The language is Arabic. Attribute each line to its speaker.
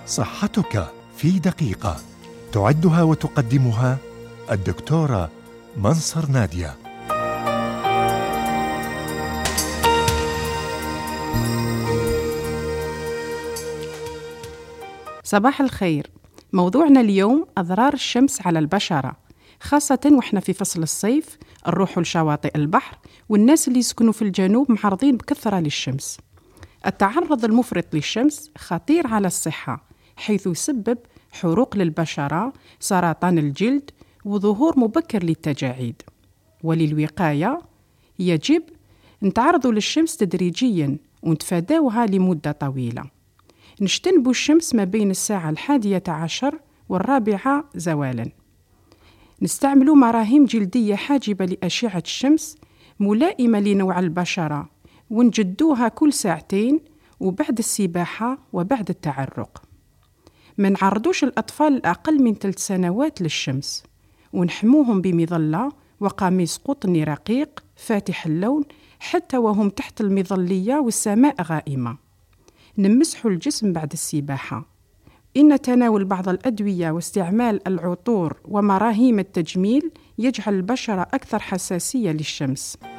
Speaker 1: صحتك في دقيقة، تعدها وتقدمها الدكتورة منصر نادية.
Speaker 2: صباح الخير. موضوعنا اليوم أضرار الشمس على البشرة، خاصة وإحنا في فصل الصيف نروحوا لشواطئ البحر، والناس اللي يسكنوا في الجنوب معرضين بكثرة للشمس. التعرض المفرط للشمس خطير على الصحة، حيث يسبب حروق للبشرة، سرطان الجلد، وظهور مبكر للتجاعيد. وللوقاية يجب نتعرضوا للشمس تدريجياً ونتفاداوها لمدة طويلة. نجتنبوا الشمس ما بين الساعة 11 و4 زوالاً. نستعملوا مراهم جلدية حاجبة لأشعة الشمس ملائمة لنوع البشرة، ونجدوها كل 2 ساعة وبعد السباحة وبعد التعرق. ما نعرضوش الأطفال الأقل من 3 سنوات للشمس، ونحموهم بمظلة وقميص قطني رقيق فاتح اللون حتى وهم تحت المظلية والسماء غائمة. نمسحوا الجسم بعد السباحة. إن تناول بعض الأدوية واستعمال العطور ومراهم التجميل يجعل البشرة أكثر حساسية للشمس.